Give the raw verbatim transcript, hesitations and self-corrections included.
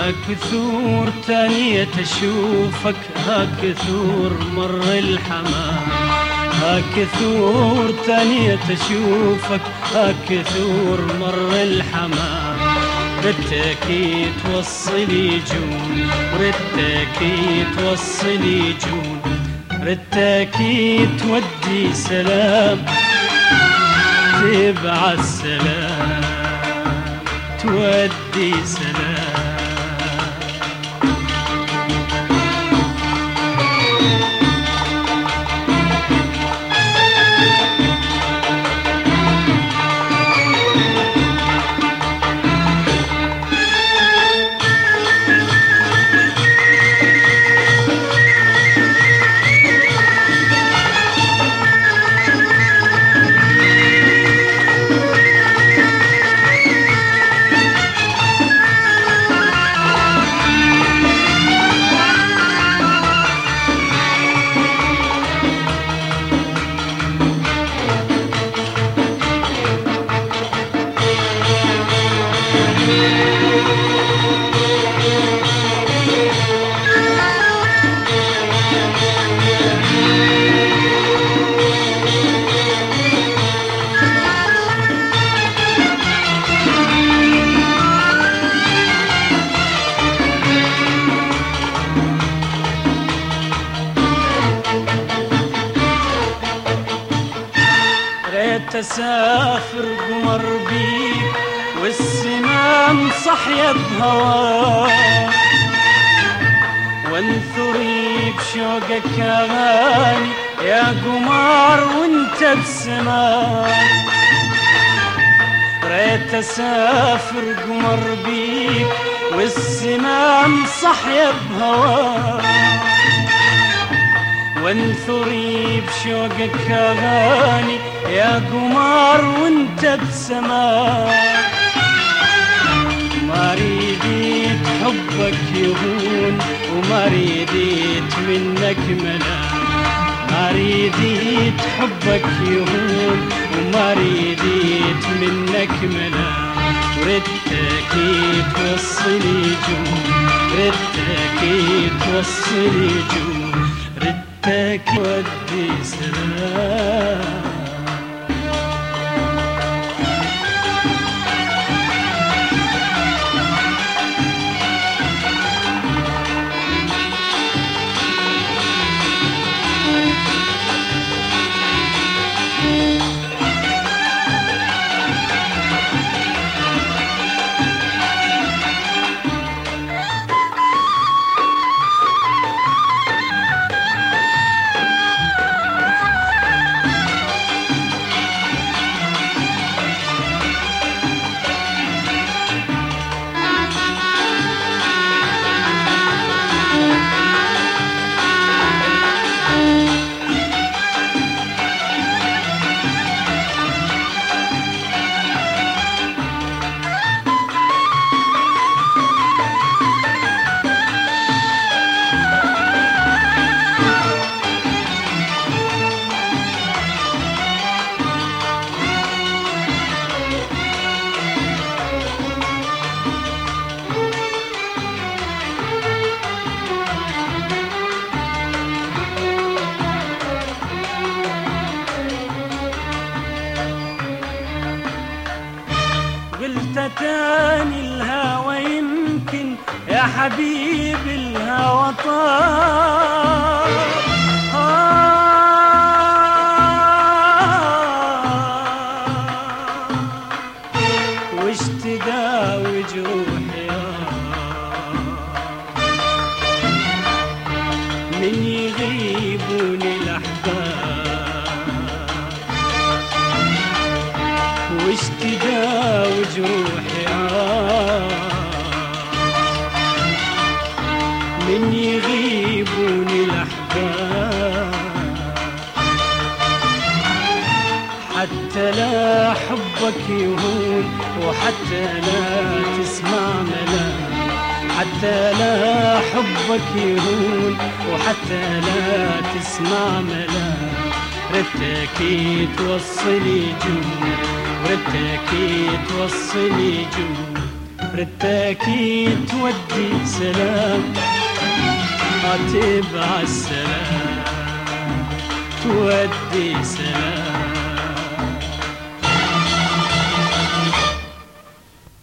ها كثور تانية أشوفك، ها كثور مر الحمام، ها كثور تانية أشوفك، ها كثور مر الحمام. ردك توصلي جون، ردك توصلي جون، ردك تودي سلام، تبعث سلام، تودي سلام. تسافر قمر بيك والسمام صحيا بهواك، وانثري بشوقك اغاني يا قمر وانت بسماك. ريت اسافر قمر بيك والسمام صحيا بهواك، وانثري بشوقك اغاني يا قمر وانت بسماك. ما ريديت حبك يهون وما ريديت منك ملام، ما ريديت حبك يهون وما ريديت منك ملام. ردك توصلي جون، ردك توصلي جون، ردك ودي سلام. قلت تاني الهوى يمكن يا حبيب الهوى طار، وش تداوي جروحي من يغيبوني الأحباب، وش تداوي جروحي من يغيبوني الأحباب. حتى لا حبك يهون وحتى لا تسمع ملام، حتى لا حبك يهون وحتى لا تسمع ملام. ردك توصلي جون، ردك توصلي جون، رداكي تودي سلام، تبع السلام تودي سلام.